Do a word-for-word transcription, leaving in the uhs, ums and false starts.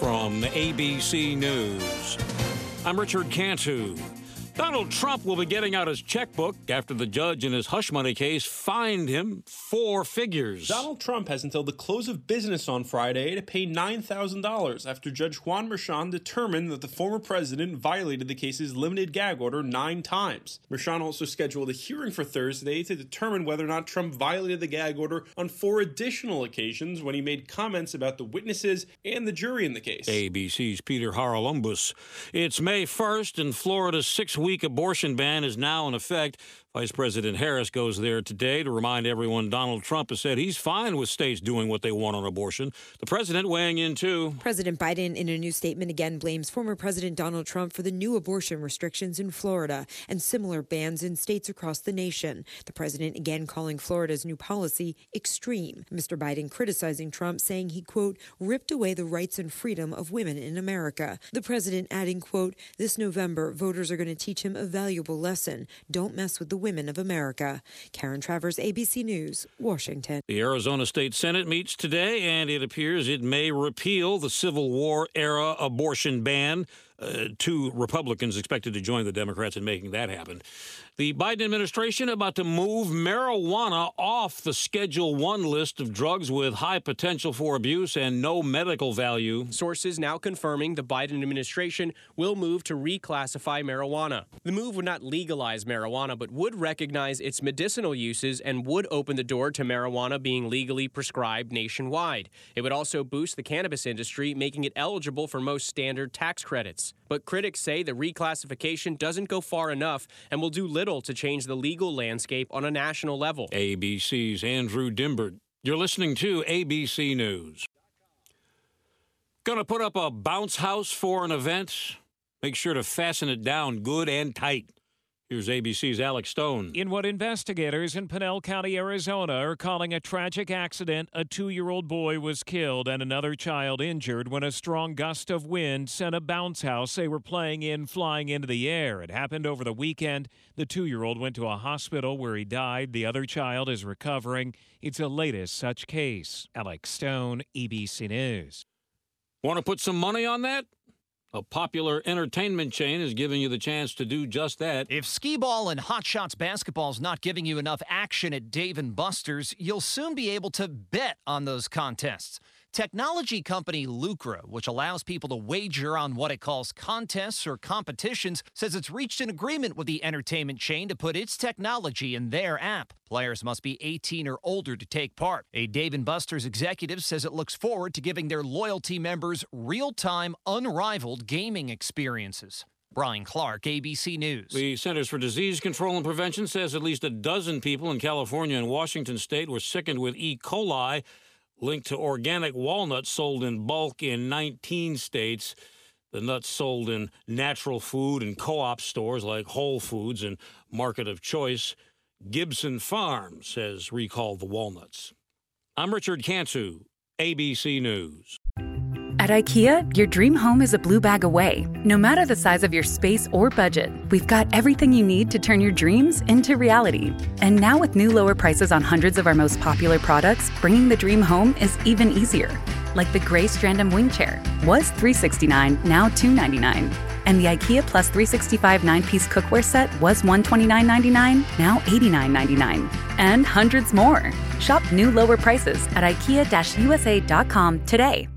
from A B C News. I'm Richard Cantu. Donald Trump will be getting out his checkbook after the judge in his hush money case fined him four figures. Donald Trump has until the close of business on Friday to pay nine thousand dollars after Judge Juan Merchan determined that the former president violated the case's limited gag order nine times. Merchan also scheduled a hearing for Thursday to determine whether or not Trump violated the gag order on four additional occasions when he made comments about the witnesses and the jury in the case. A B C's Peter Haralambous. It's May first, and Florida's six-week abortion ban is now in effect. Vice President Harris goes there today to remind everyone Donald Trump has said he's fine with states doing what they want on abortion. The president weighing in, too. President Biden, in a new statement, again blames former President Donald Trump for the new abortion restrictions in Florida and similar bans in states across the nation. The president again calling Florida's new policy extreme. Mister Biden criticizing Trump, saying he, quote, ripped away the rights and freedom of women in America. The president adding, quote, this November, voters are going to teach him a valuable lesson. Don't mess with the women of America. Karen Travers, A B C News, Washington. The Arizona State Senate meets today, and it appears it may repeal the Civil War-era abortion ban. Uh, two Republicans expected to join the Democrats in making that happen. The Biden administration about to move marijuana off the Schedule One list of drugs with high potential for abuse and no medical value. Sources now confirming the Biden administration will move to reclassify marijuana. The move would not legalize marijuana, but would recognize its medicinal uses and would open the door to marijuana being legally prescribed nationwide. It would also boost the cannabis industry, making it eligible for most standard tax credits. But critics say the reclassification doesn't go far enough and will do little to change the legal landscape on a national level. A B C's Andrew Dimbert. You're listening to A B C News. Going to put up a bounce house for an event? Make sure to fasten it down good and tight. Here's A B C's Alex Stone. In what investigators in Pinal County, Arizona are calling a tragic accident, a two-year-old boy was killed and another child injured when a strong gust of wind sent a bounce house they were playing in flying into the air. It happened over the weekend. The two-year-old went to a hospital where he died. The other child is recovering. It's a latest such case. Alex Stone, A B C News. Want to put some money on that? A popular entertainment chain is giving you the chance to do just that. If Skee-Ball and Hot Shots basketball is not giving you enough action at Dave and Buster's, you'll soon be able to bet on those contests. Technology company Lucra, which allows people to wager on what it calls contests or competitions, says it's reached an agreement with the entertainment chain to put its technology in their app. Players must be eighteen or older to take part. A Dave and Buster's executive says it looks forward to giving their loyalty members real-time, unrivaled gaming experiences. Brian Clark, A B C News. The Centers for Disease Control and Prevention says at least a dozen people in California and Washington state were sickened with E. coli linked to organic walnuts sold in bulk in nineteen states. The nuts sold in natural food and co-op stores like Whole Foods and Market of Choice. Gibson Farms has recalled the walnuts. I'm Richard Cantu, A B C News. At IKEA, your dream home is a blue bag away. No matter the size of your space or budget, we've got everything you need to turn your dreams into reality. And now with new lower prices on hundreds of our most popular products, bringing the dream home is even easier. Like the gray Strandom wing chair, was three hundred sixty-nine dollars, now two hundred ninety-nine dollars. And the IKEA Plus three sixty-five nine-piece cookware set was one hundred twenty-nine dollars and ninety-nine cents, now eighty-nine dollars and ninety-nine cents. And hundreds more. Shop new lower prices at ikea dash u s a dot com today.